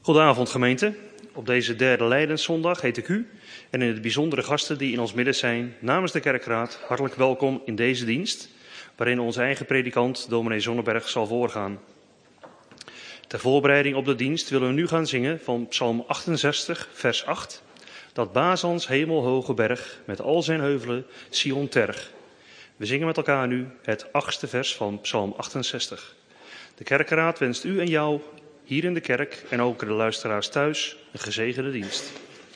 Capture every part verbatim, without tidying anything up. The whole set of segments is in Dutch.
Goedenavond gemeente. Op deze derde Lijdenszondag heet ik u en in het bijzondere gasten die in ons midden zijn namens de kerkraad hartelijk welkom in deze dienst, waarin onze eigen predikant dominee Zonneberg zal voorgaan. Ter voorbereiding op de dienst willen we nu gaan zingen van Psalm achtenzestig, vers acht. Dat Bazans hemelhoge berg met al zijn heuvelen Sion terg. We zingen met elkaar nu het achtste vers van Psalm achtenzestig. De kerkraad wenst u en jou hier in de kerk en ook de luisteraars thuis een gezegende dienst.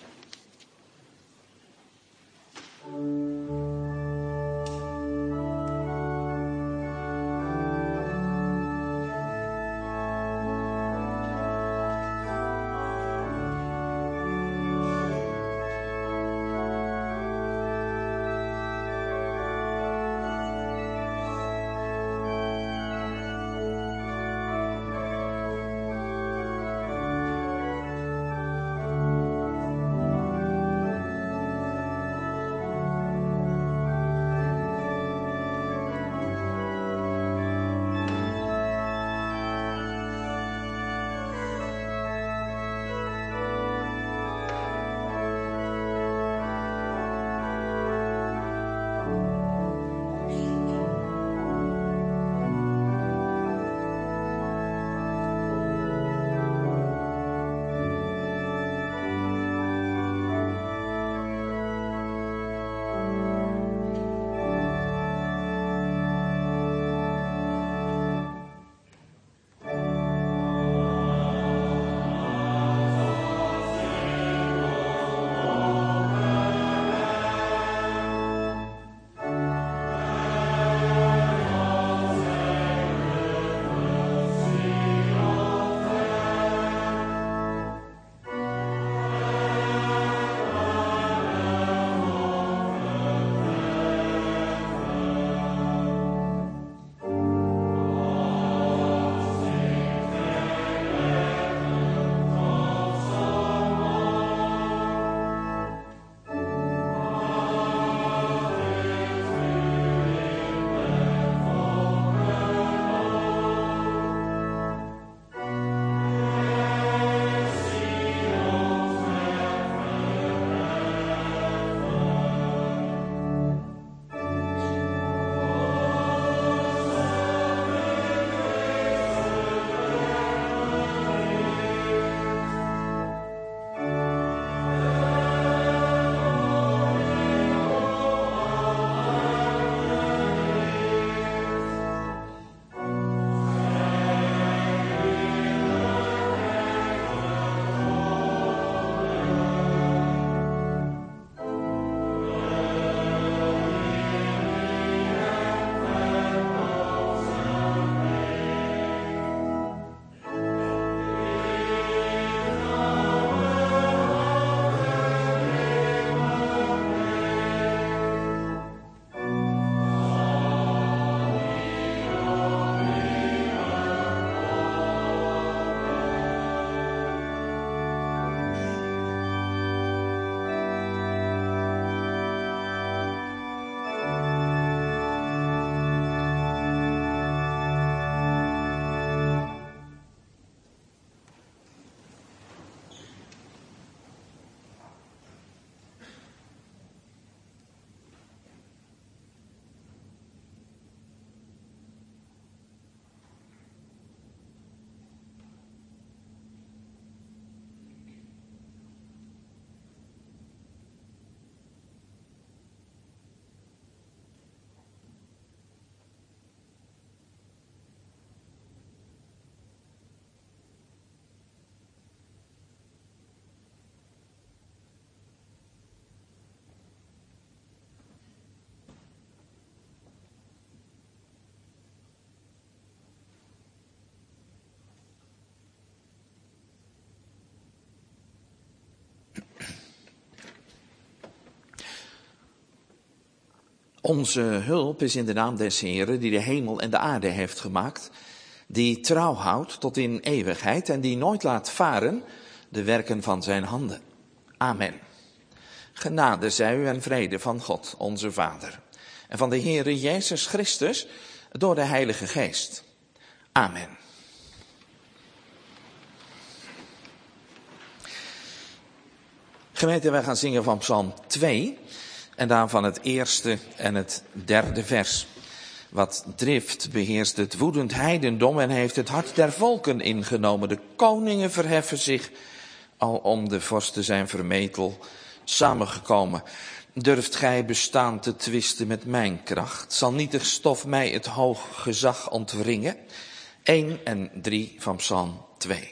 Onze hulp is in de naam des Heeren, die de hemel en de aarde heeft gemaakt, die trouw houdt tot in eeuwigheid en die nooit laat varen de werken van zijn handen. Amen. Genade zij u en vrede van God, onze Vader, en van de Heere Jezus Christus door de Heilige Geest. Amen. Gemeente, wij gaan zingen van Psalm twee en daarvan het eerste en het derde vers. Wat drift beheerst het woedend heidendom en heeft het hart der volken ingenomen. De koningen verheffen zich, alom de vorsten zijn vermetel samengekomen. Durft gij bestaan te twisten met mijn kracht? Zal nietig stof mij het hoog gezag ontwringen? één en drie van Psalm twee.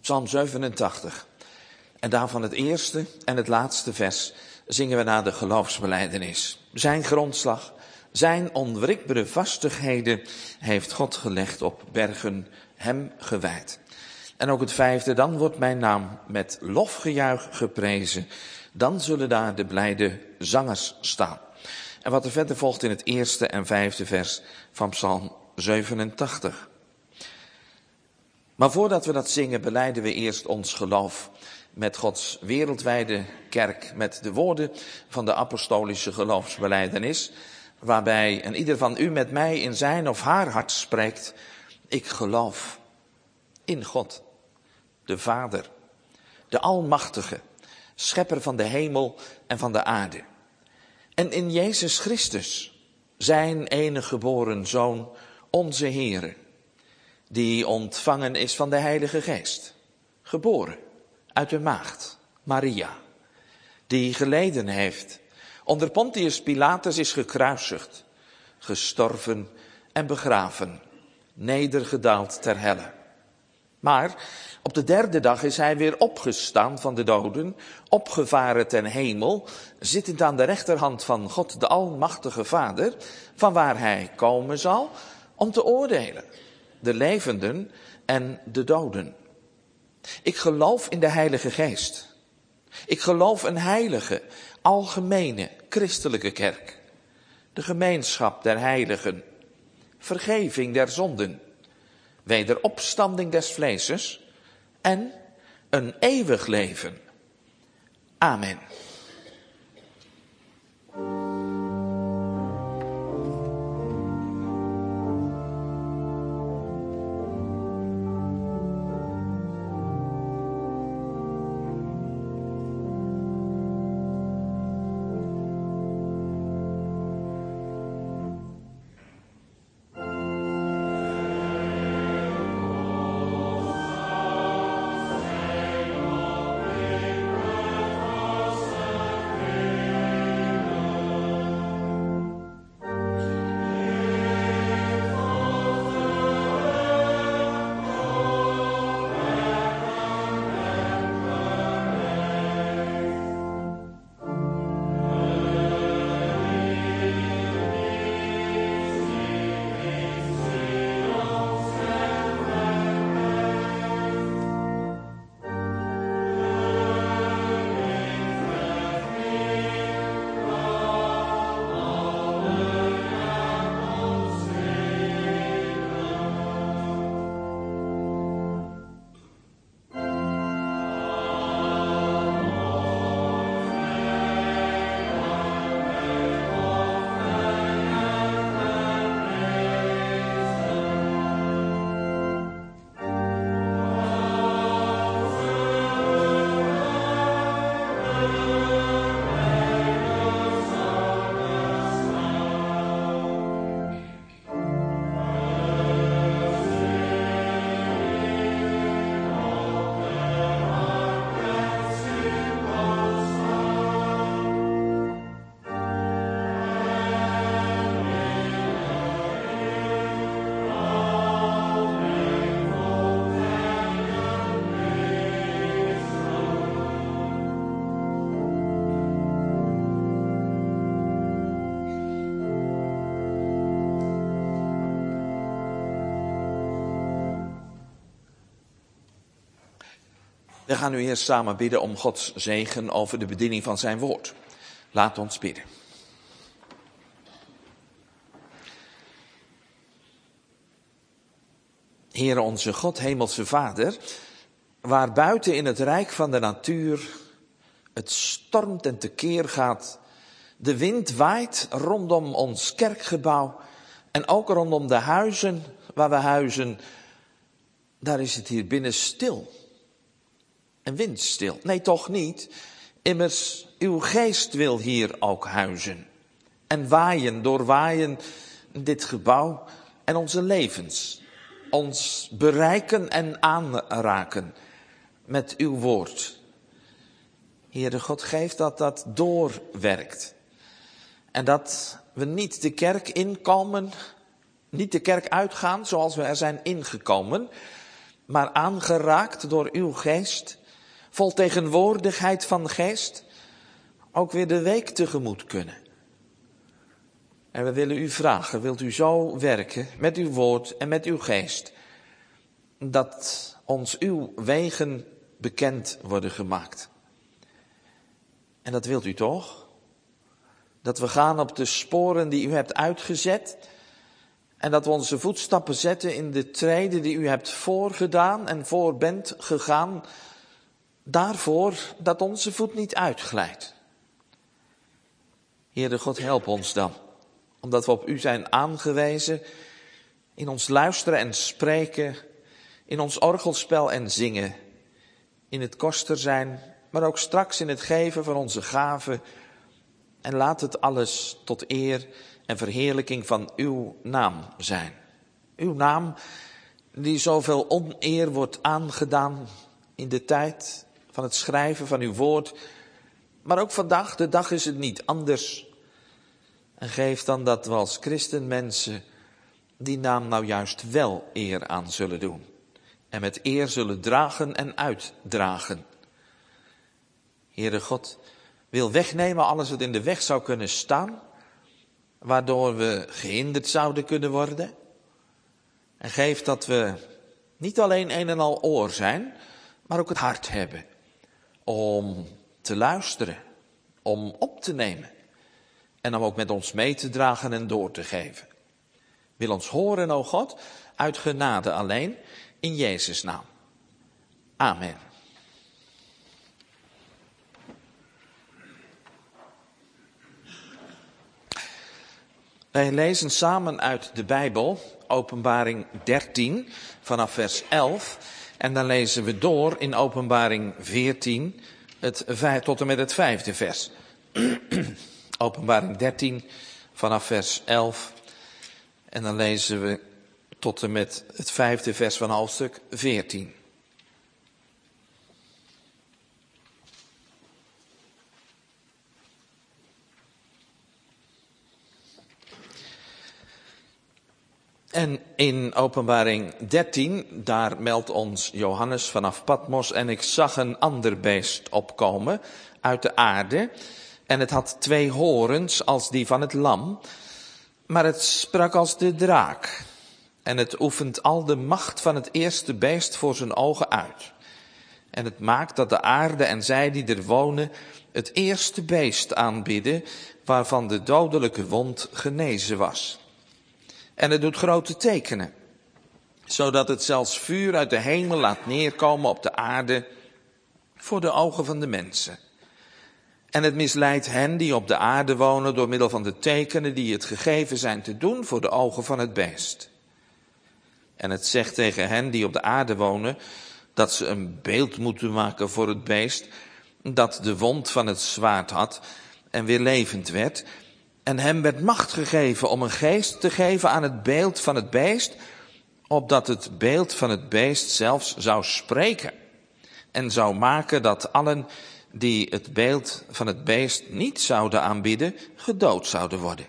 Psalm zevenentachtig. En daarvan het eerste en het laatste vers zingen we naar de geloofsbelijdenis. Zijn grondslag, zijn onwrikbare vastigheden heeft God gelegd op bergen hem gewijd. En ook het vijfde, dan wordt mijn naam met lofgejuich geprezen. Dan zullen daar de blijde zangers staan. En wat er verder volgt in het eerste en vijfde vers van Psalm zevenentachtig. Maar voordat we dat zingen, belijden we eerst ons geloof met Gods wereldwijde kerk, met de woorden van de apostolische geloofsbelijdenis, waarbij een ieder van u met mij in zijn of haar hart spreekt: ik geloof in God, de Vader, de Almachtige, schepper van de hemel en van de aarde. En in Jezus Christus, zijn enige geboren Zoon, onze Heere, die ontvangen is van de Heilige Geest, geboren uit de maagd Maria, die geleden heeft, onder Pontius Pilatus is gekruisigd, gestorven en begraven, nedergedaald ter helle. Maar op de derde dag is hij weer opgestaan van de doden, opgevaren ten hemel, zittend aan de rechterhand van God de Almachtige Vader, vanwaar hij komen zal om te oordelen, de levenden en de doden. Ik geloof in de Heilige Geest. Ik geloof een heilige, algemene, christelijke kerk. De gemeenschap der heiligen, vergeving der zonden, wederopstanding des vleeses en een eeuwig leven. Amen. We gaan nu eerst samen bidden om Gods zegen over de bediening van zijn woord. Laat ons bidden. Heere onze God, hemelse Vader, waar buiten in het rijk van de natuur het stormt en tekeer gaat, de wind waait rondom ons kerkgebouw en ook rondom de huizen waar we huizen, daar is het hier binnen stil. En windstil. Nee, toch niet. Immers, uw geest wil hier ook huizen. En waaien, doorwaaien dit gebouw en onze levens. Ons bereiken en aanraken met uw woord. Heere God, geef dat dat doorwerkt. En dat we niet de kerk inkomen, niet de kerk uitgaan zoals we er zijn ingekomen, maar aangeraakt door uw geest, vol tegenwoordigheid van geest, ook weer de week tegemoet kunnen. En we willen u vragen, wilt u zo werken met uw woord en met uw geest, dat ons uw wegen bekend worden gemaakt. En dat wilt u toch? Dat we gaan op de sporen die u hebt uitgezet en dat we onze voetstappen zetten in de treden die u hebt voorgedaan en voor bent gegaan, daarvoor dat onze voet niet uitglijdt. Heere God, help ons dan, omdat we op u zijn aangewezen, in ons luisteren en spreken, in ons orgelspel en zingen, in het koster zijn, maar ook straks in het geven van onze gaven. En laat het alles tot eer en verheerlijking van uw naam zijn. Uw naam die zoveel oneer wordt aangedaan in de tijd van het schrijven van uw woord. Maar ook vandaag, de dag is het niet anders. En geef dan dat we als christenmensen die naam nou juist wel eer aan zullen doen. En met eer zullen dragen en uitdragen. Heere God, wil wegnemen alles wat in de weg zou kunnen staan, waardoor we gehinderd zouden kunnen worden. En geef dat we niet alleen een en al oor zijn, maar ook het hart hebben om te luisteren, om op te nemen en om ook met ons mee te dragen en door te geven. Wil ons horen, o God, uit genade alleen, in Jezus' naam. Amen. Wij lezen samen uit de Bijbel, Openbaring dertien, vanaf vers elf. En dan lezen we door in Openbaring veertien, het, tot en met het vijfde vers. Openbaring dertien, vanaf vers elf. En dan lezen we tot en met het vijfde vers van hoofdstuk veertien. En in Openbaring dertien, daar meldt ons Johannes vanaf Patmos, en ik zag een ander beest opkomen uit de aarde, en het had twee horens als die van het lam, maar het sprak als de draak, en het oefent al de macht van het eerste beest voor zijn ogen uit. En het maakt dat de aarde en zij die er wonen het eerste beest aanbidden, waarvan de dodelijke wond genezen was. En het doet grote tekenen, zodat het zelfs vuur uit de hemel laat neerkomen op de aarde voor de ogen van de mensen. En het misleidt hen die op de aarde wonen door middel van de tekenen die het gegeven zijn te doen voor de ogen van het beest. En het zegt tegen hen die op de aarde wonen dat ze een beeld moeten maken voor het beest dat de wond van het zwaard had en weer levend werd. En hem werd macht gegeven om een geest te geven aan het beeld van het beest, opdat het beeld van het beest zelfs zou spreken en zou maken dat allen die het beeld van het beest niet zouden aanbidden, gedood zouden worden.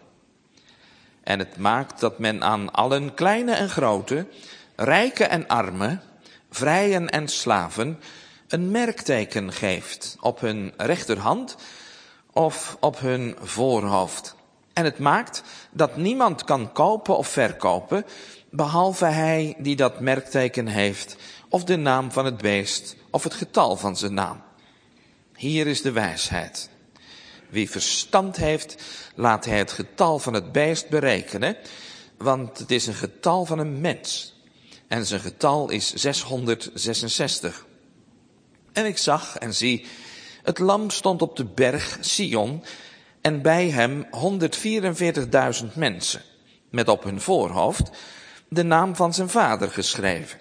En het maakt dat men aan allen, kleine en grote, rijken en armen, vrijen en slaven, een merkteken geeft op hun rechterhand of op hun voorhoofd. En het maakt dat niemand kan kopen of verkopen, behalve hij die dat merkteken heeft, of de naam van het beest, of het getal van zijn naam. Hier is de wijsheid. Wie verstand heeft, laat hij het getal van het beest berekenen, want het is een getal van een mens. En zijn getal is zeshonderdzesenzestig. En ik zag en zie, het lam stond op de berg Sion, en bij hem honderdvierenveertigduizend mensen, met op hun voorhoofd de naam van zijn vader geschreven.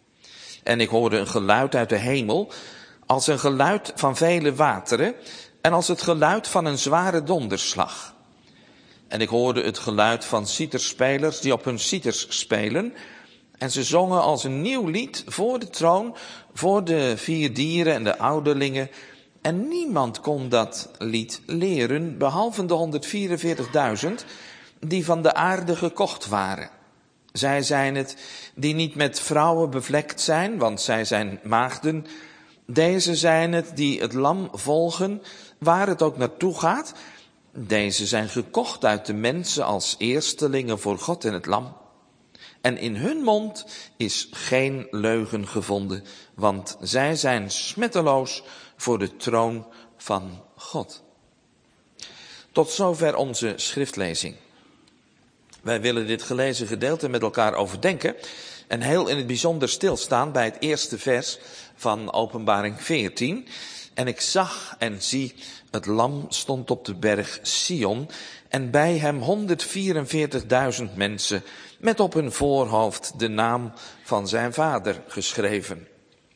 En ik hoorde een geluid uit de hemel, als een geluid van vele wateren, en als het geluid van een zware donderslag. En ik hoorde het geluid van citerspelers die op hun citers spelen, en ze zongen als een nieuw lied voor de troon, voor de vier dieren en de ouderlingen. En niemand kon dat lied leren, behalve de honderdvierenveertigduizend die van de aarde gekocht waren. Zij zijn het die niet met vrouwen bevlekt zijn, want zij zijn maagden. Deze zijn het die het lam volgen, waar het ook naartoe gaat. Deze zijn gekocht uit de mensen als eerstelingen voor God en het lam. En in hun mond is geen leugen gevonden, want zij zijn smetteloos voor de troon van God. Tot zover onze schriftlezing. Wij willen dit gelezen gedeelte met elkaar overdenken en heel in het bijzonder stilstaan bij het eerste vers van Openbaring veertien. En ik zag en zie, het lam stond op de berg Sion en bij hem honderdvierenveertigduizend mensen met op hun voorhoofd de naam van zijn vader geschreven.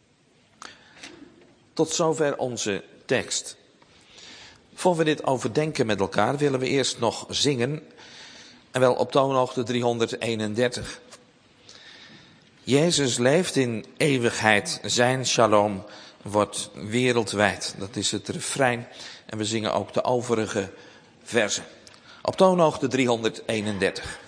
Tot zover onze tekst. Voor we dit overdenken met elkaar willen we eerst nog zingen, en wel op toonhoogte driehonderdeenendertig. Jezus leeft in eeuwigheid, zijn shalom wordt wereldwijd. Dat is het refrein en we zingen ook de overige verzen. Op toonhoogte driehonderdeenendertig.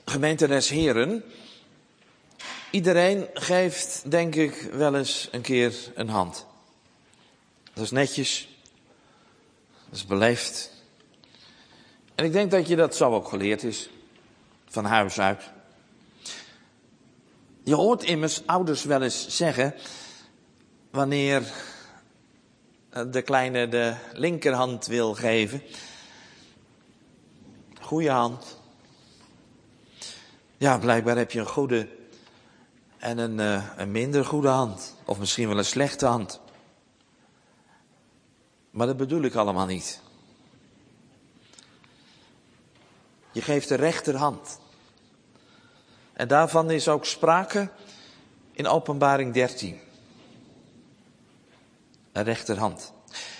Gemeente des Heren, iedereen geeft denk ik wel eens een keer een hand. Dat is netjes, dat is beleefd. En ik denk dat je dat zo ook geleerd is, van huis uit. Je hoort immers ouders wel eens zeggen, wanneer de kleine de linkerhand wil geven. Goeie hand. Ja, blijkbaar heb je een goede en een, uh, een minder goede hand. Of misschien wel een slechte hand. Maar dat bedoel ik allemaal niet. Je geeft de rechterhand. En daarvan is ook sprake in Openbaring dertien. Een rechterhand.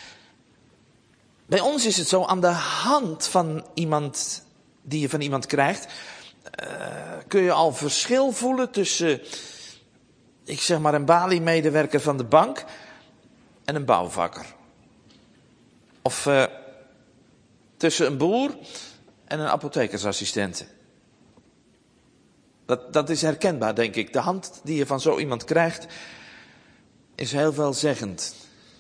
Bij ons is het zo, aan de hand van iemand die je van iemand krijgt, uh, kun je al verschil voelen tussen, ik zeg maar, een baliemedewerker van de bank en een bouwvakker. Of uh, tussen een boer en een apothekersassistent. Dat, dat is herkenbaar, denk ik. De hand die je van zo iemand krijgt, is heel veelzeggend.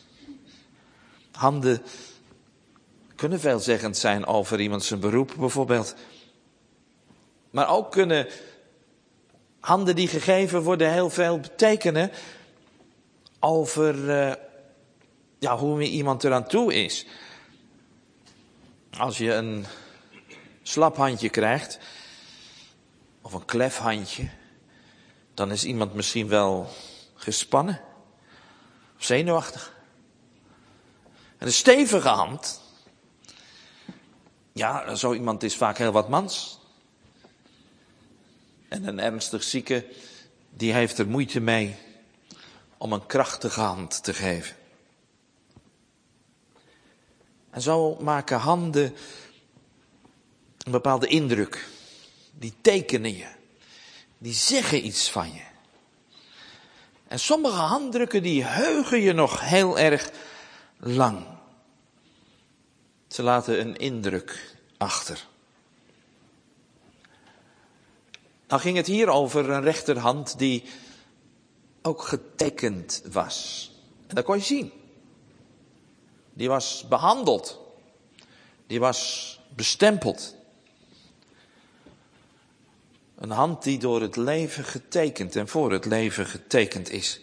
Handen kunnen veelzeggend zijn over iemand zijn beroep bijvoorbeeld. Maar ook kunnen handen die gegeven worden heel veel betekenen over uh, ja, hoe iemand eraan toe is. Als je een slap handje krijgt, of een klef handje, dan is iemand misschien wel gespannen, of zenuwachtig. En een stevige hand, ja, zo iemand is vaak heel wat mans. En een ernstig zieke, die heeft er moeite mee om een krachtige hand te geven. En zo maken handen een bepaalde indruk. Die tekenen je. Die zeggen iets van je. En sommige handdrukken die heugen je nog heel erg lang. Ze laten een indruk achter. Nou ging het hier over een rechterhand die ook getekend was. En dat kon je zien. Die was behandeld. Die was bestempeld. Een hand die door het leven getekend en voor het leven getekend is.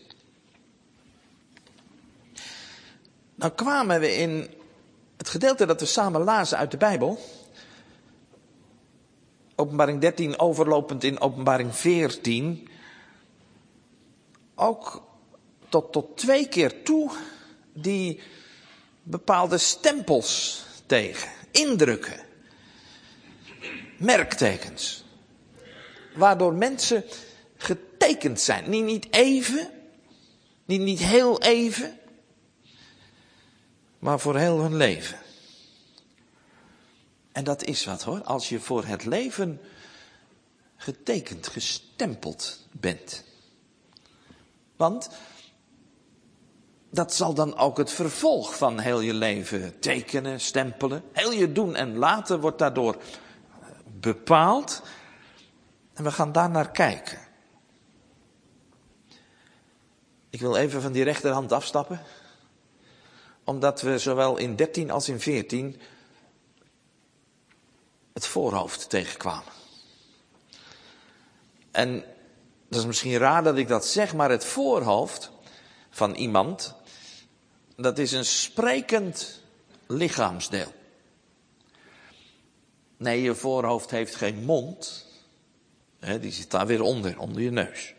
Nou kwamen we in het gedeelte dat we samen lazen uit de Bijbel. Openbaring dertien overlopend in Openbaring veertien. Ook tot, tot twee keer toe die bepaalde stempels tegen. Indrukken. Merktekens. Waardoor mensen getekend zijn. Niet, niet even. Niet, niet heel even. Maar voor heel hun leven. En dat is wat hoor. Als je voor het leven getekend, gestempeld bent. Want dat zal dan ook het vervolg van heel je leven tekenen, stempelen. Heel je doen en laten wordt daardoor bepaald. En we gaan daar naar kijken. Ik wil even van die rechterhand afstappen. Omdat we zowel in dertien als in veertien het voorhoofd tegenkwamen. En dat is misschien raar dat ik dat zeg, maar het voorhoofd van iemand, dat is een sprekend lichaamsdeel. Nee, je voorhoofd heeft geen mond. He, die zit daar weer onder, onder je neus.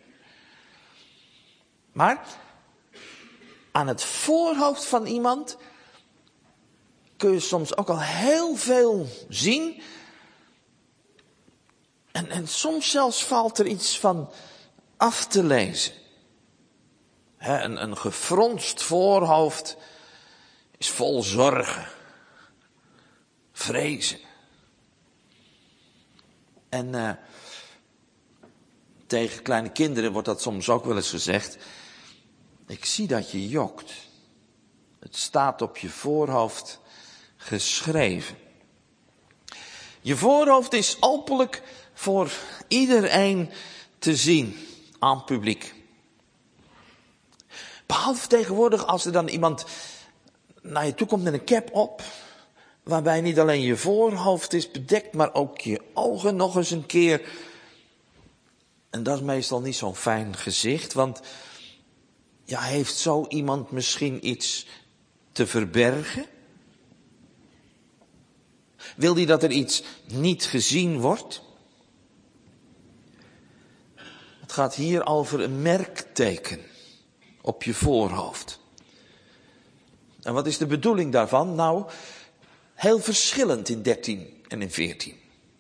Maar aan het voorhoofd van iemand kun je soms ook al heel veel zien. En, en soms zelfs valt er iets van af te lezen. He, een, een gefronst voorhoofd is vol zorgen, vrezen. En uh, tegen kleine kinderen wordt dat soms ook wel eens gezegd. Ik zie dat je jokt. Het staat op je voorhoofd geschreven. Je voorhoofd is openlijk voor iedereen te zien aan publiek. Behalve tegenwoordig als er dan iemand naar je toe komt met een cap op, waarbij niet alleen je voorhoofd is bedekt, maar ook je ogen nog eens een keer. En dat is meestal niet zo'n fijn gezicht, want ja, heeft zo iemand misschien iets te verbergen? Wil hij dat er iets niet gezien wordt? Het gaat hier over een merkteken op je voorhoofd. En wat is de bedoeling daarvan? Nou, heel verschillend in dertien en in veertien.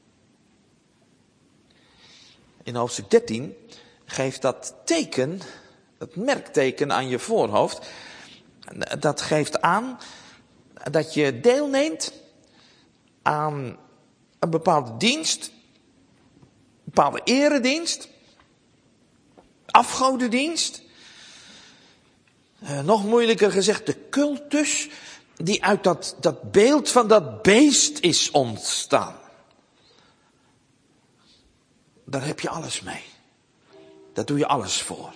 In hoofdstuk dertien geeft dat teken, dat merkteken aan je voorhoofd, dat geeft aan dat je deelneemt aan een bepaalde dienst, een bepaalde eredienst, afgodendienst. Uh, nog moeilijker gezegd, de cultus die uit dat, dat beeld van dat beest is ontstaan. Daar heb je alles mee. Daar doe je alles voor.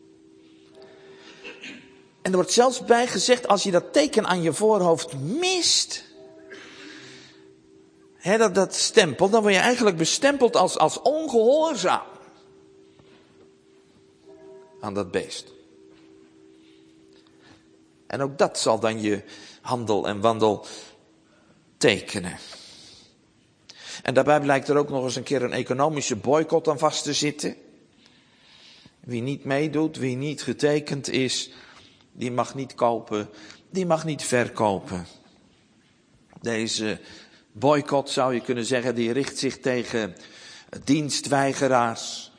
En er wordt zelfs bij gezegd, als je dat teken aan je voorhoofd mist, hè, dat, dat stempel, dan word je eigenlijk bestempeld als, als ongehoorzaam aan dat beest. En ook dat zal dan je handel en wandel tekenen. En daarbij blijkt er ook nog eens een keer een economische boycott aan vast te zitten. Wie niet meedoet, wie niet getekend is, die mag niet kopen, die mag niet verkopen. Deze boycott, zou je kunnen zeggen, die richt zich tegen dienstweigeraars,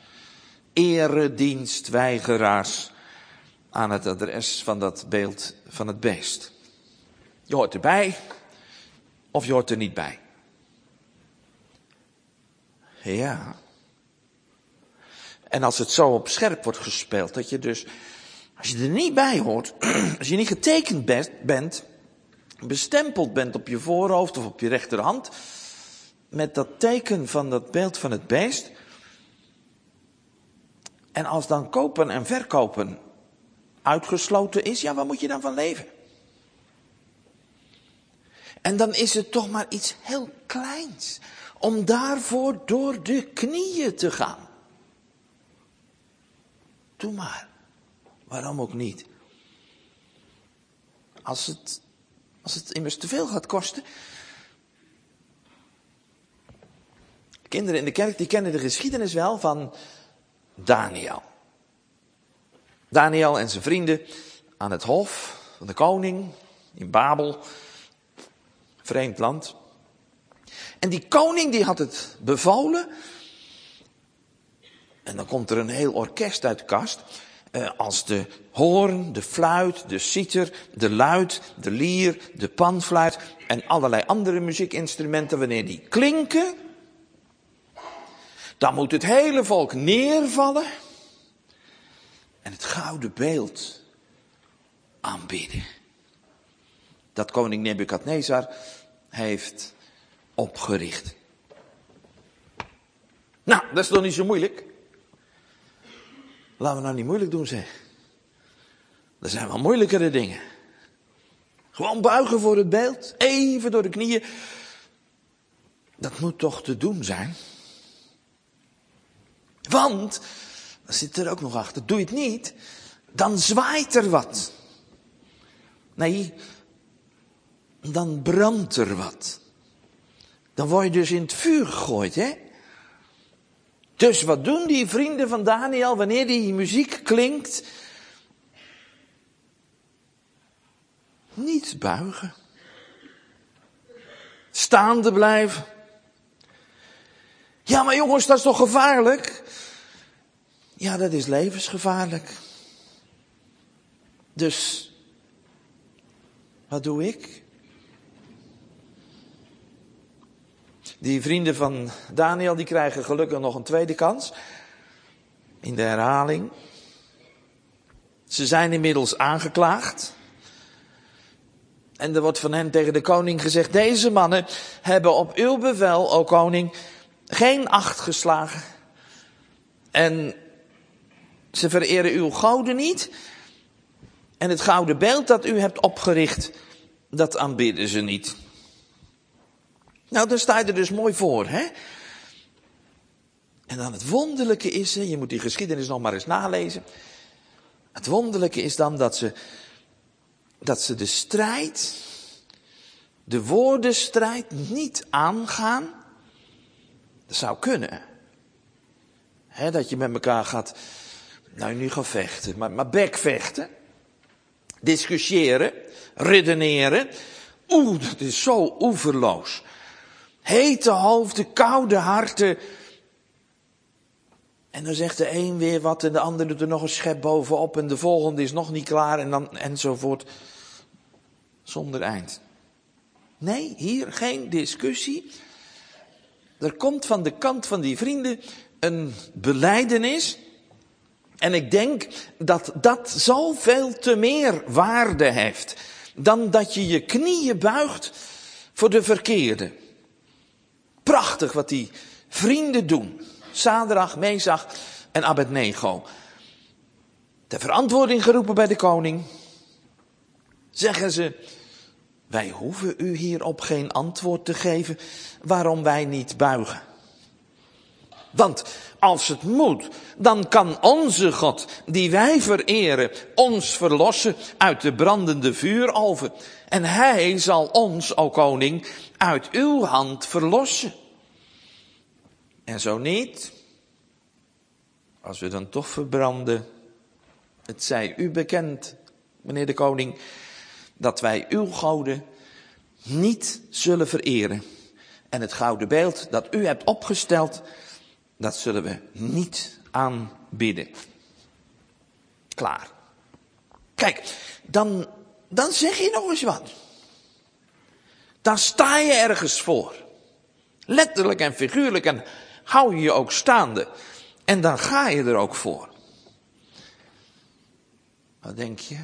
eredienstweigeraars aan het adres van dat beeld van het beest. Je hoort erbij of je hoort er niet bij. Ja. En als het zo op scherp wordt gespeeld, dat je dus, als je er niet bij hoort, als je niet getekend bent, bestempeld bent op je voorhoofd of op je rechterhand, met dat teken van dat beeld van het beest, en als dan kopen en verkopen uitgesloten is, ja, waar moet je dan van leven? En dan is het toch maar iets heel kleins om daarvoor door de knieën te gaan. Doe maar. Waarom ook niet? Als het, als het immers te veel gaat kosten. Kinderen in de kerk die kennen de geschiedenis wel van Daniel. Daniel en zijn vrienden aan het hof van de koning in Babel, vreemd land. En die koning die had het bevolen. En dan komt er een heel orkest uit de kast. Uh, als de hoorn, de fluit, de citer, de luit, de lier, de panfluit en allerlei andere muziekinstrumenten, wanneer die klinken, dan moet het hele volk neervallen en het gouden beeld aanbidden. Dat koning Nebukadnezar heeft opgericht. Nou, dat is toch niet zo moeilijk? Laten we nou niet moeilijk doen, zeg. Er zijn wel moeilijkere dingen. Gewoon buigen voor het beeld, even door de knieën. Dat moet toch te doen zijn? Want, dat zit er ook nog achter, doe je het niet, dan zwaait er wat. Nee, dan brandt er wat. Dan word je dus in het vuur gegooid, hè? Dus wat doen die vrienden van Daniel wanneer die muziek klinkt? Niet buigen. Staande blijven. Ja, maar jongens, dat is toch gevaarlijk? Ja, dat is levensgevaarlijk. Dus, wat doe ik? Die vrienden van Daniel, die krijgen gelukkig nog een tweede kans. In de herhaling. Ze zijn inmiddels aangeklaagd. En er wordt van hen tegen de koning gezegd, deze mannen hebben op uw bevel, o koning, geen acht geslagen. En ze vereren uw goden niet. En het gouden beeld dat u hebt opgericht, dat aanbidden ze niet. Nou, daar sta je er dus mooi voor, hè? En dan het wonderlijke is, je moet die geschiedenis nog maar eens nalezen. Het wonderlijke is dan dat ze, dat ze de strijd, de woordenstrijd niet aangaan. Dat zou kunnen. He, dat je met elkaar gaat, nou niet gaan vechten, maar, maar bekvechten. Discussiëren, redeneren. Oeh, dat is zo oeverloos. Hete hoofden, koude harten. En dan zegt de een weer wat en de ander doet er nog een schep bovenop en de volgende is nog niet klaar en dan enzovoort. Zonder eind. Nee, hier geen discussie. Er komt van de kant van die vrienden een belijdenis. En ik denk dat dat zoveel te meer waarde heeft dan dat je je knieën buigt voor de verkeerde. Prachtig wat die vrienden doen. Sadrach, Mesach en Abednego. Ter verantwoording geroepen bij de koning. Zeggen ze, wij hoeven u hierop geen antwoord te geven waarom wij niet buigen. Want als het moet, dan kan onze God, die wij vereren, ons verlossen uit de brandende vuuroven. En hij zal ons, o koning, uit uw hand verlossen. En zo niet, als we dan toch verbranden, het zij u bekend, meneer de koning, dat wij uw goden niet zullen vereren. En het gouden beeld dat u hebt opgesteld, dat zullen we niet aanbidden. Klaar. Kijk, dan, dan zeg je nog eens wat. Dan sta je ergens voor. Letterlijk en figuurlijk en hou je je ook staande. En dan ga je er ook voor. Wat denk je?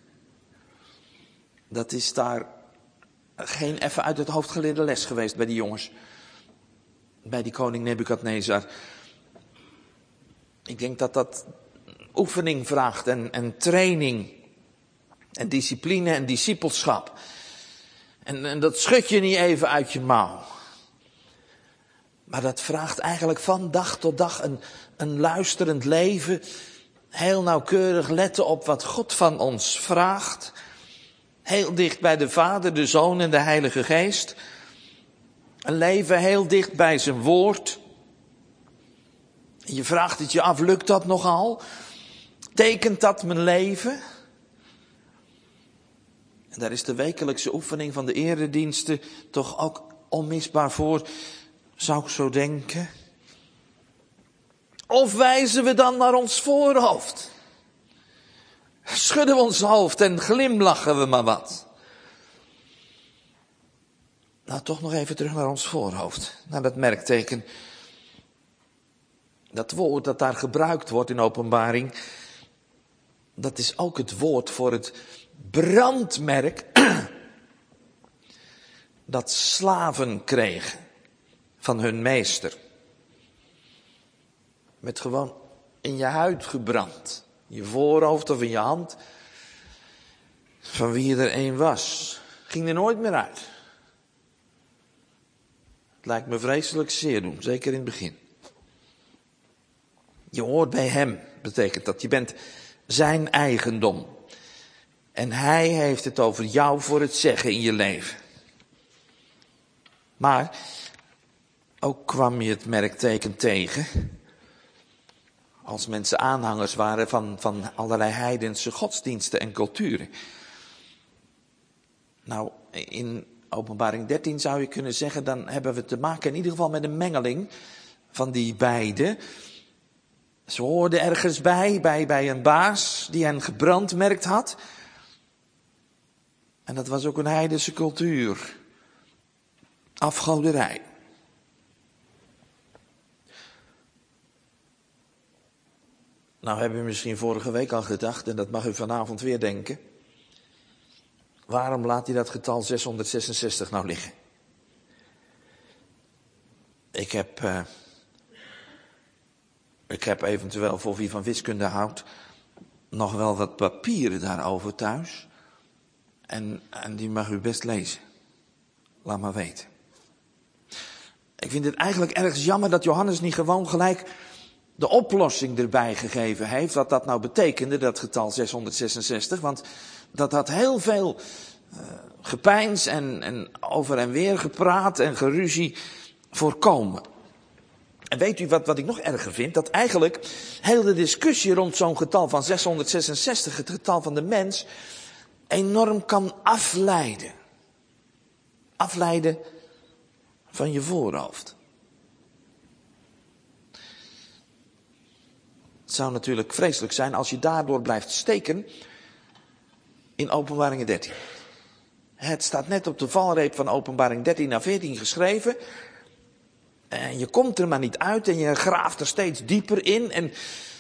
Dat is daar geen even uit het hoofd geleerde les geweest bij die jongens. Bij die koning Nebukadnezar. Ik denk dat dat oefening vraagt en, en training. En discipline en discipelschap. En, en dat schud je niet even uit je mouw. Maar dat vraagt eigenlijk van dag tot dag een, een luisterend leven. Heel nauwkeurig letten op wat God van ons vraagt. Heel dicht bij de Vader, de Zoon en de Heilige Geest. Een leven heel dicht bij zijn woord. En je vraagt het je af, lukt dat nogal? Tekent dat mijn leven? En daar is de wekelijkse oefening van de erediensten toch ook onmisbaar voor, zou ik zo denken. Of wijzen we dan naar ons voorhoofd? Schudden we ons hoofd en glimlachen we maar wat? Nou, toch nog even terug naar ons voorhoofd. Naar dat merkteken. Dat woord dat daar gebruikt wordt in Openbaring. Dat is ook het woord voor het brandmerk. Dat slaven kregen. Van hun meester. Met gewoon in je huid gebrand. Je voorhoofd of in je hand. Van wie er een was. Ging er nooit meer uit. Het lijkt me vreselijk zeer doen, zeker in het begin. Je hoort bij hem, betekent dat. Je bent zijn eigendom. En hij heeft het over jou voor het zeggen in je leven. Maar ook kwam je het merkteken tegen. Als mensen aanhangers waren van, van allerlei heidense godsdiensten en culturen. Nou, in Openbaring dertien zou je kunnen zeggen, dan hebben we te maken in ieder geval met een mengeling van die beide. Ze hoorden ergens bij, bij, bij een baas die hen gebrandmerkt had. En dat was ook een heidense cultuur. Afgoderij. Nou hebben we misschien vorige week al gedacht, en dat mag u vanavond weer denken. Waarom laat hij dat getal zeshonderdzesenzestig nou liggen? Ik heb, uh, ik heb eventueel, voor wie van wiskunde houdt, nog wel wat papieren daarover thuis. En, en die mag u best lezen. Laat maar weten. Ik vind het eigenlijk erg jammer dat Johannes niet gewoon gelijk de oplossing erbij gegeven heeft. Wat dat nou betekende, dat getal zeshonderdzesenzestig. Want dat had heel veel uh, gepeins en, en over en weer gepraat en geruzie voorkomen. En weet u wat, wat ik nog erger vind? Dat eigenlijk heel de discussie rond zo'n getal van zeshonderdzesenzestig, het getal van de mens, enorm kan afleiden. Afleiden van je voorhoofd. Het zou natuurlijk vreselijk zijn als je daardoor blijft steken in Openbaring dertien. Het staat net op de valreep van Openbaring dertien naar veertien geschreven. En je komt er maar niet uit en je graaft er steeds dieper in. En,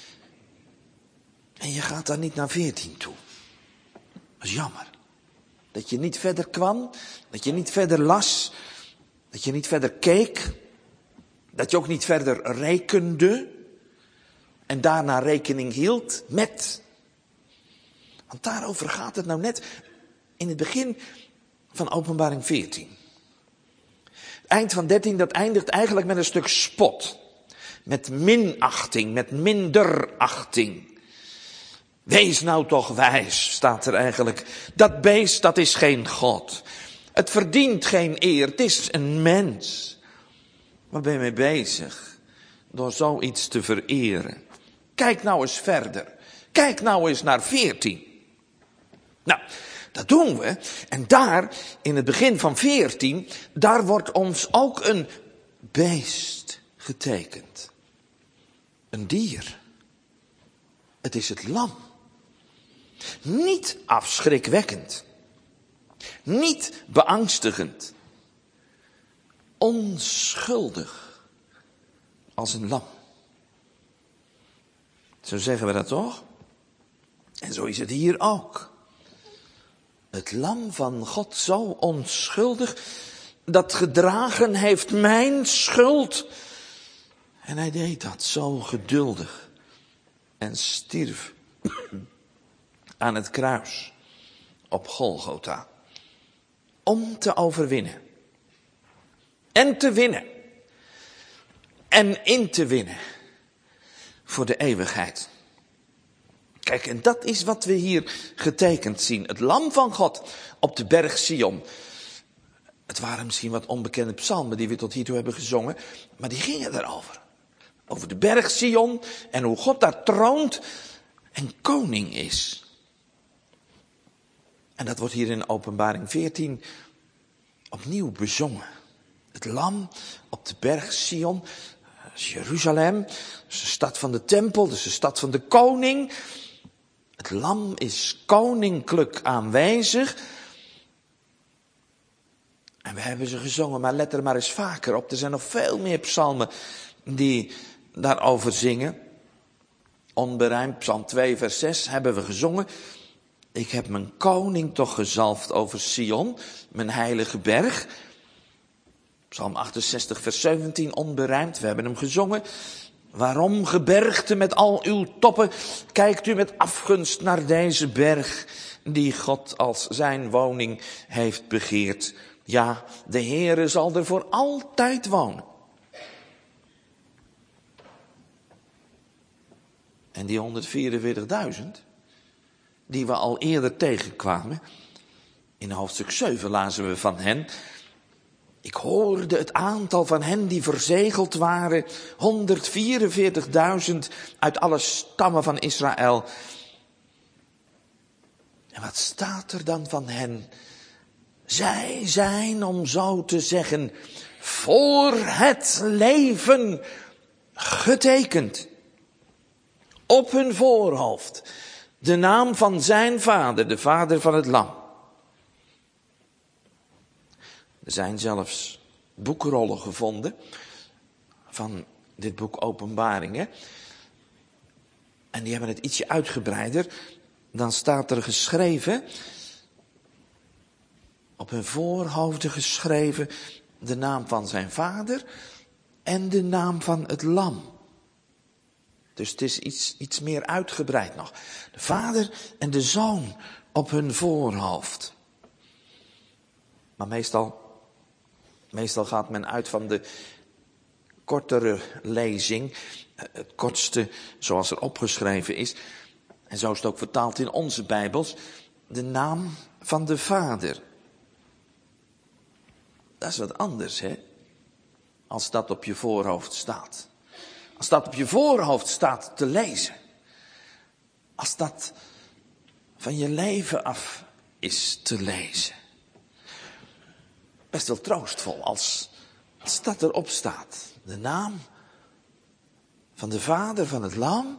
en je gaat dan niet naar veertien toe. Dat is jammer. Dat je niet verder kwam. Dat je niet verder las. Dat je niet verder keek. Dat je ook niet verder rekende. En daarna rekening hield met. Want daarover gaat het nou net in het begin van Openbaring veertien. Het eind van dertien, dat eindigt eigenlijk met een stuk spot. Met minachting, met minderachting. Wees nou toch wijs, staat er eigenlijk. Dat beest, dat is geen God. Het verdient geen eer, het is een mens. Waar ben je mee bezig? Door zoiets te vereren. Kijk nou eens verder. Kijk nou eens naar veertien. Nou, dat doen we. En daar, in het begin van veertien, daar wordt ons ook een beest getekend. Een dier. Het is het lam. Niet afschrikwekkend. Niet beangstigend. Onschuldig. Als een lam. Zo zeggen we dat toch? En zo is het hier ook. Het lam van God zo onschuldig, dat gedragen heeft mijn schuld. En hij deed dat zo geduldig. En stierf aan het kruis op Golgotha. Om te overwinnen. En te winnen. En in te winnen. Voor de eeuwigheid. Kijk, en dat is wat we hier getekend zien. Het lam van God op de berg Sion. Het waren misschien wat onbekende psalmen die we tot hiertoe hebben gezongen. Maar die gingen daarover. Over de berg Sion en hoe God daar troont en koning is. En dat wordt hier in Openbaring veertien opnieuw bezongen. Het lam op de berg Sion. Dat is Jeruzalem. Dat is de stad van de tempel. Dat is de stad van de koning. Het lam is koninklijk aanwezig. En we hebben ze gezongen, maar let er maar eens vaker op. Er zijn nog veel meer psalmen die daarover zingen. Onberijmd, psalm twee vers zes hebben we gezongen. Ik heb mijn koning toch gezalfd over Sion, mijn heilige berg. Psalm achtenzestig vers zeventien, onberijmd, we hebben hem gezongen. Waarom, gebergte met al uw toppen, kijkt u met afgunst naar deze berg, die God als zijn woning heeft begeerd. Ja, de Heere zal er voor altijd wonen. En die honderdvierenveertigduizend, die we al eerder tegenkwamen, in hoofdstuk zeven lazen we van hen. Ik hoorde het aantal van hen die verzegeld waren, honderdvierenveertigduizend uit alle stammen van Israël. En wat staat er dan van hen? Zij zijn, om zo te zeggen, voor het leven getekend. Op hun voorhoofd de naam van zijn vader, de vader van het lam. Er zijn zelfs boekrollen gevonden van dit boek Openbaringen. En die hebben het ietsje uitgebreider. Dan staat er geschreven, op hun voorhoofden geschreven, de naam van zijn vader en de naam van het lam. Dus het is iets, iets meer uitgebreid nog. De Vader en de Zoon op hun voorhoofd. Maar meestal, meestal gaat men uit van de kortere lezing. Het kortste zoals er opgeschreven is. En zo is het ook vertaald in onze Bijbels. De naam van de Vader. Dat is wat anders, hè? Als dat op je voorhoofd staat. Als dat op je voorhoofd staat te lezen. Als dat van je leven af is te lezen. Best wel troostvol als, als dat erop staat. De naam van de Vader, van het Lam.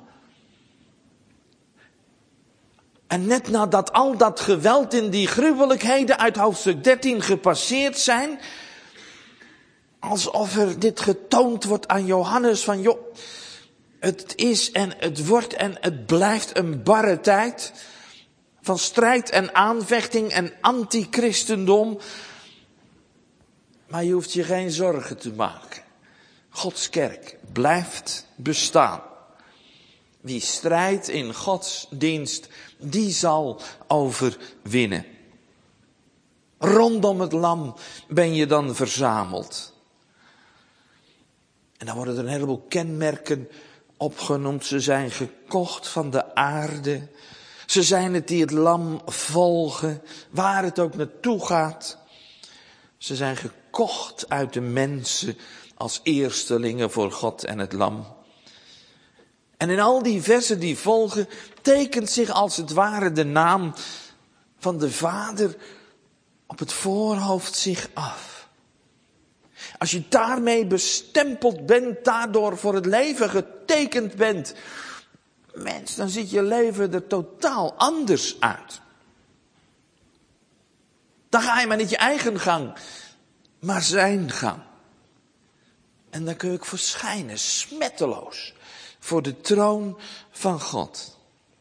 En net nadat al dat geweld in die gruwelijkheden uit hoofdstuk dertien gepasseerd zijn, alsof er dit getoond wordt aan Johannes van, joh, het is en het wordt en het blijft een barre tijd van strijd en aanvechting en antichristendom. Maar je hoeft je geen zorgen te maken. Gods kerk blijft bestaan. Wie strijdt in Gods dienst, die zal overwinnen. Rondom het lam ben je dan verzameld. En dan worden er een heleboel kenmerken opgenoemd. Ze zijn gekocht van de aarde. Ze zijn het die het lam volgen, waar het ook naartoe gaat. Ze zijn gekocht uit de mensen als eerstelingen voor God en het lam. En in al die versen die volgen, tekent zich als het ware de naam van de Vader op het voorhoofd zich af. Als je daarmee bestempeld bent, daardoor voor het leven getekend bent, mens, dan ziet je leven er totaal anders uit. Dan ga je maar niet je eigen gang, maar zijn gang. En dan kun je ook verschijnen, smetteloos, voor de troon van God.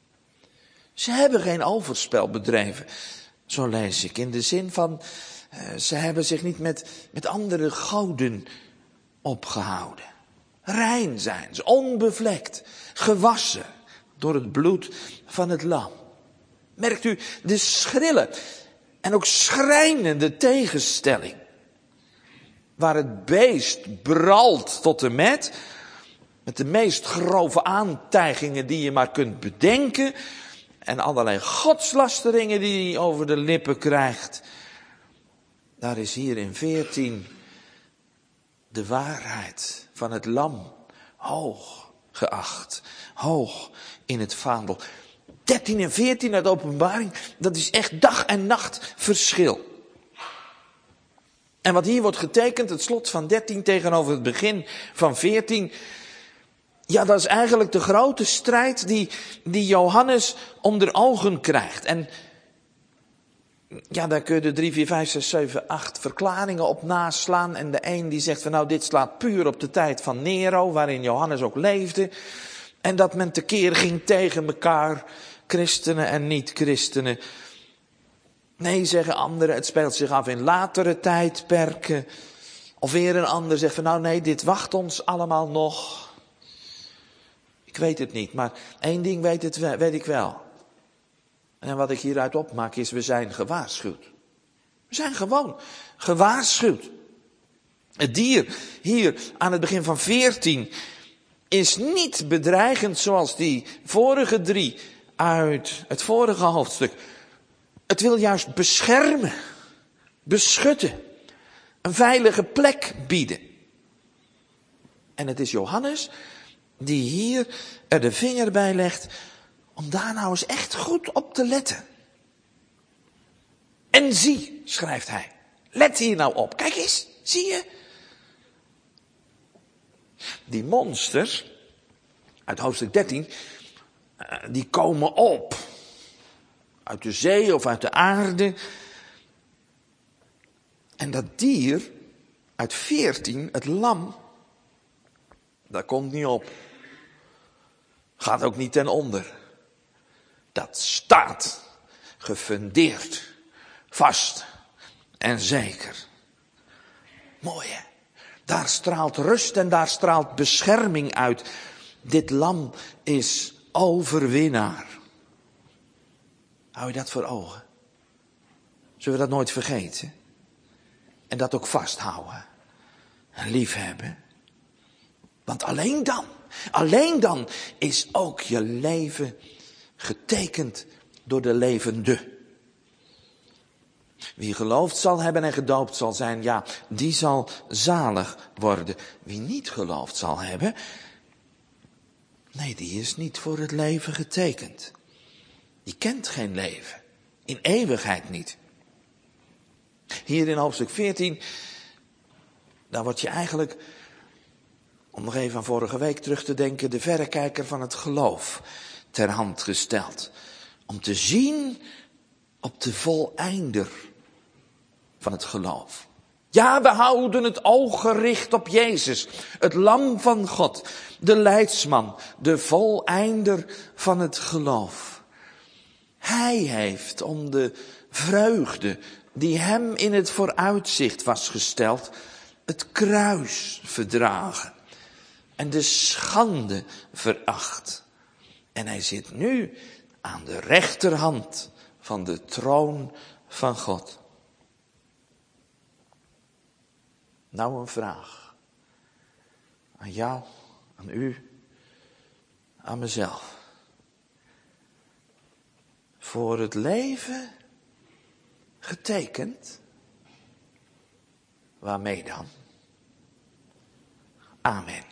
Ze hebben geen overspel bedreven, zo lees ik, in de zin van, uh, ze hebben zich niet met, met andere goden opgehouden. Rein zijn ze, onbevlekt, gewassen door het bloed van het lam. Merkt u de schrille en ook schrijnende tegenstelling. Waar het beest bralt tot en met, met de meest grove aantijgingen die je maar kunt bedenken. En allerlei godslasteringen die hij over de lippen krijgt. Daar is hier in veertien de waarheid van het lam hoog geacht. Hoog in het vaandel. dertien en veertien uit de Openbaring, dat is echt dag en nacht verschil. En wat hier wordt getekend, het slot van dertien tegenover het begin van veertien. Ja, dat is eigenlijk de grote strijd die, die Johannes onder ogen krijgt. En ja, daar kun je de drie, vier, vijf, zes, zeven, acht verklaringen op naslaan. En de een die zegt van nou, dit slaat puur op de tijd van Nero, waarin Johannes ook leefde. En dat men tekeer ging tegen elkaar, christenen en niet-christenen. Nee, zeggen anderen, het speelt zich af in latere tijdperken. Of weer een ander zegt van nou nee, dit wacht ons allemaal nog. Ik weet het niet, maar één ding weet, het, weet ik wel. En wat ik hieruit opmaak is, we zijn gewaarschuwd. We zijn gewoon gewaarschuwd. Het dier hier aan het begin van veertien is niet bedreigend zoals die vorige drie uit het vorige hoofdstuk. Het wil juist beschermen, beschutten, een veilige plek bieden. En het is Johannes die hier er de vinger bij legt om daar nou eens echt goed op te letten. En zie, schrijft hij, let hier nou op. Kijk eens, zie je? Die monsters uit hoofdstuk dertien, die komen op. Uit de zee of uit de aarde. En dat dier uit veertien, het lam, dat komt niet op. Gaat ook niet ten onder. Dat staat gefundeerd, vast en zeker. Mooi hè? Daar straalt rust en daar straalt bescherming uit. Dit lam is overwinnaar. Hou je dat voor ogen? Zullen we dat nooit vergeten? En dat ook vasthouden. En liefhebben. Want alleen dan, alleen dan is ook je leven getekend door de levende. Wie geloofd zal hebben en gedoopt zal zijn, ja, die zal zalig worden. Wie niet geloofd zal hebben, nee, die is niet voor het leven getekend. Die kent geen leven, in eeuwigheid niet. Hier in hoofdstuk veertien, daar word je eigenlijk, om nog even aan vorige week terug te denken, de verrekijker van het geloof ter hand gesteld. Om te zien op de voleinder van het geloof. Ja, we houden het oog gericht op Jezus, het lam van God, de leidsman, de voleinder van het geloof. Hij heeft om de vreugde die hem in het vooruitzicht was gesteld, het kruis verdragen en de schande veracht. En hij zit nu aan de rechterhand van de troon van God. Nou een vraag. Aan jou, aan u, aan mezelf. Voor het leven getekend? Waarmee dan? Amen.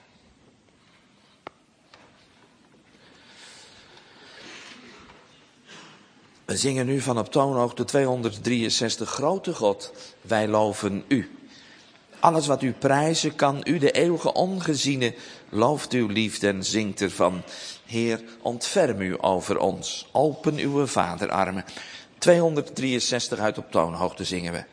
We zingen nu van op toonhoogte tweehonderddrieënzestig. Grote God, wij loven u. Alles wat u prijzen kan, u de eeuwige ongeziene, looft uw liefde en zingt ervan. Heer, ontferm u over ons, open uw vaderarmen. tweehonderddrieënzestig uit op toonhoogte zingen we.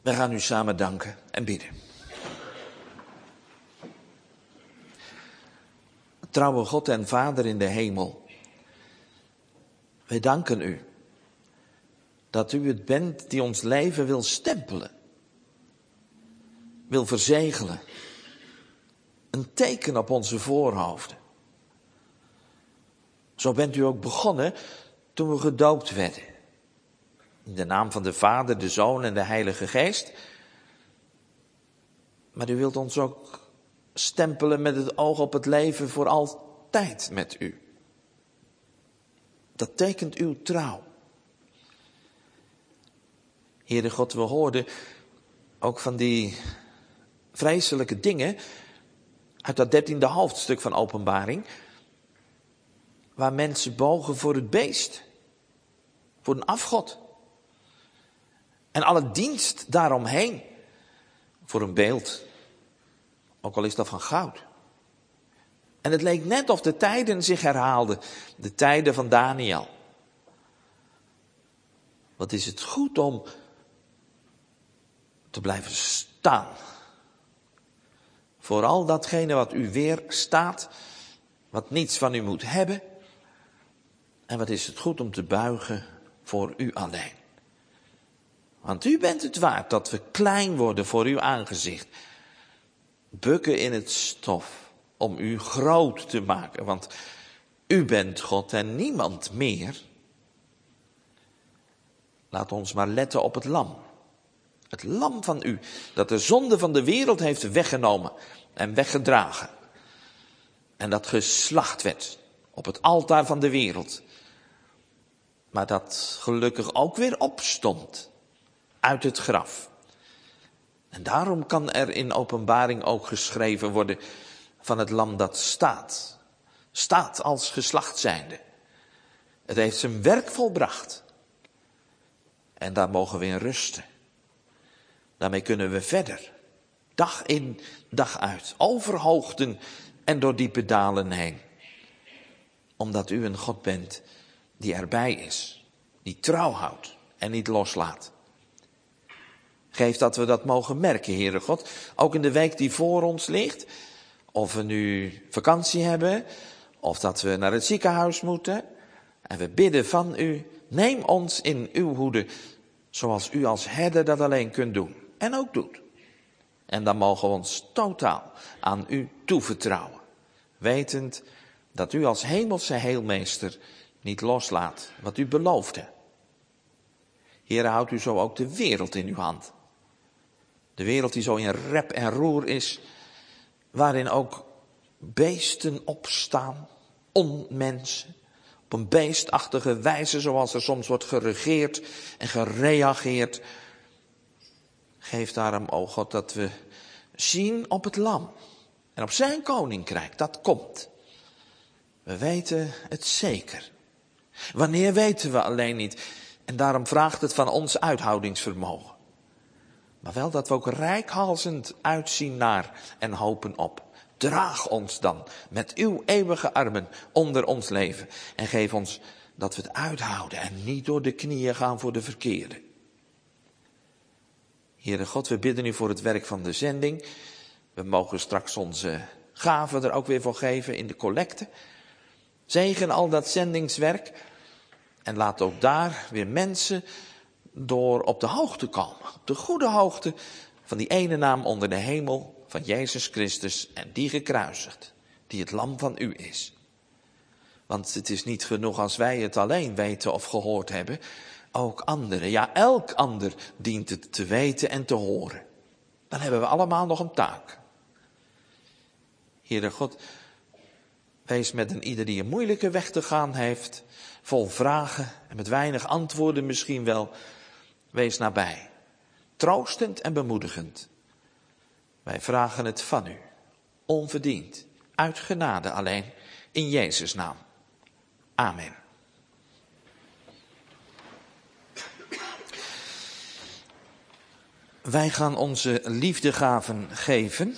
We gaan u samen danken en bidden. Trouwe God en Vader in de hemel, wij danken u dat u het bent die ons leven wil stempelen, wil verzegelen, een teken op onze voorhoofden. Zo bent u ook begonnen toen we gedoopt werden. In de naam van de Vader, de Zoon en de Heilige Geest. Maar u wilt ons ook stempelen met het oog op het leven voor altijd met u. Dat tekent uw trouw. Heere God, we hoorden ook van die vreselijke dingen uit dat dertiende hoofdstuk van Openbaring, waar mensen bogen voor het beest, voor een afgod. En alle dienst daaromheen, voor een beeld, ook al is dat van goud. En het leek net of de tijden zich herhaalden, de tijden van Daniel. Wat is het goed om te blijven staan. Vooral datgene wat u weerstaat, wat niets van u moet hebben. En wat is het goed om te buigen voor u alleen. Want u bent het waard dat we klein worden voor uw aangezicht. Bukken in het stof om u groot te maken. Want u bent God en niemand meer. Laat ons maar letten op het lam. Het lam van u, dat de zonde van de wereld heeft weggenomen en weggedragen. En dat geslacht werd op het altaar van de wereld. Maar dat gelukkig ook weer opstond uit het graf. En daarom kan er in Openbaring ook geschreven worden van het lam dat staat. Staat als geslacht zijnde. Het heeft zijn werk volbracht. En daar mogen we in rusten. Daarmee kunnen we verder. Dag in, dag uit. Over hoogten en door diepe dalen heen. Omdat u een God bent die erbij is. Die trouw houdt en niet loslaat. Geef dat we dat mogen merken, Heere God. Ook in de week die voor ons ligt. Of we nu vakantie hebben. Of dat we naar het ziekenhuis moeten. En we bidden van u. Neem ons in uw hoede. Zoals u als herder dat alleen kunt doen. En ook doet. En dan mogen we ons totaal aan u toevertrouwen. Wetend dat u als hemelse heelmeester niet loslaat wat u beloofde. Heere, houdt u zo ook de wereld in uw hand. De wereld die zo in rep en roer is. Waarin ook beesten opstaan. Onmensen. Op een beestachtige wijze zoals er soms wordt geregeerd en gereageerd. Geef daarom, o God, dat we zien op het lam. En op zijn koninkrijk, dat komt. We weten het zeker. Wanneer weten we alleen niet. En daarom vraagt het van ons uithoudingsvermogen. Maar wel dat we ook reikhalzend uitzien naar en hopen op. Draag ons dan met uw eeuwige armen onder ons leven. En geef ons dat we het uithouden en niet door de knieën gaan voor de verkeerde. Heere God, we bidden u voor het werk van de zending. We mogen straks onze gaven er ook weer voor geven in de collecte. Zegen al dat zendingswerk. En laat ook daar weer mensen door op de hoogte komen. Op de goede hoogte van die ene naam onder de hemel van Jezus Christus. En die gekruisigd. Die het lam van u is. Want het is niet genoeg als wij het alleen weten of gehoord hebben. Ook anderen, ja elk ander dient het te weten en te horen. Dan hebben we allemaal nog een taak. Heere God, wees met een ieder die een moeilijke weg te gaan heeft, vol vragen en met weinig antwoorden misschien wel, wees nabij. Troostend en bemoedigend. Wij vragen het van u, onverdiend, uit genade alleen, in Jezus' naam. Amen. Wij gaan onze liefdegaven geven.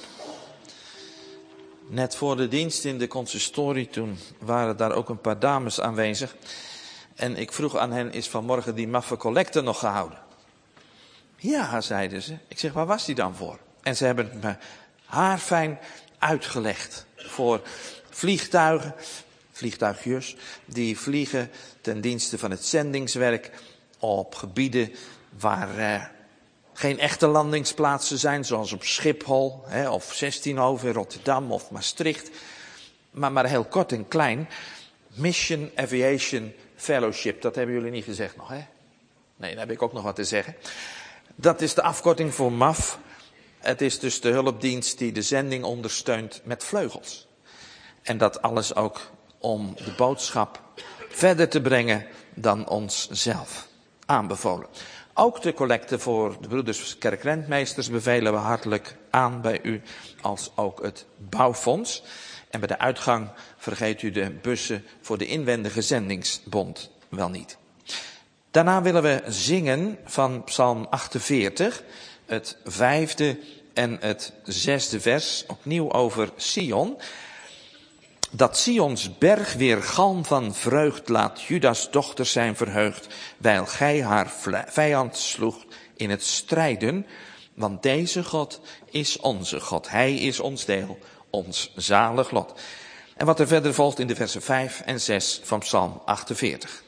Net voor de dienst in de consistorie, toen waren daar ook een paar dames aanwezig. En ik vroeg aan hen, is vanmorgen die maffe collecte nog gehouden? Ja, zeiden ze. Ik zeg, waar was die dan voor? En ze hebben het me haarfijn uitgelegd voor vliegtuigen, vliegtuigjes, die vliegen ten dienste van het zendingswerk op gebieden waar eh, geen echte landingsplaatsen zijn, zoals op Schiphol, hè, of Zestienhoven in Rotterdam of Maastricht. Maar, maar heel kort en klein, Mission Aviation Fellowship, dat hebben jullie niet gezegd nog, hè? Nee, daar heb ik ook nog wat te zeggen. Dat is de afkorting voor M A F. Het is dus de hulpdienst die de zending ondersteunt met vleugels. En dat alles ook om de boodschap verder te brengen dan ons zelf aanbevolen. Ook de collecte voor de broeders kerkrentmeesters bevelen we hartelijk aan bij u, als ook het bouwfonds. En bij de uitgang vergeet u de bussen voor de inwendige zendingsbond wel niet. Daarna willen we zingen van Psalm achtenveertig, het vijfde en het zesde vers, opnieuw over Sion. Dat Sions berg weer galm van vreugd laat, Judas dochters zijn verheugd, wijl gij haar vijand sloegt in het strijden. Want deze God is onze God, hij is ons deel, ons zalig lot. En wat er verder volgt in de versen vijf en zes van Psalm achtenveertig.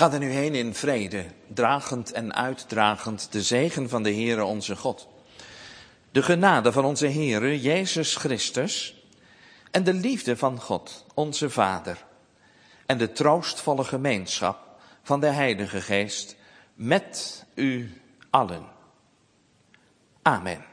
Ga er nu heen in vrede, dragend en uitdragend de zegen van de Heere onze God. De genade van onze Heere Jezus Christus en de liefde van God, onze Vader, en de troostvolle gemeenschap van de Heilige Geest met u allen. Amen.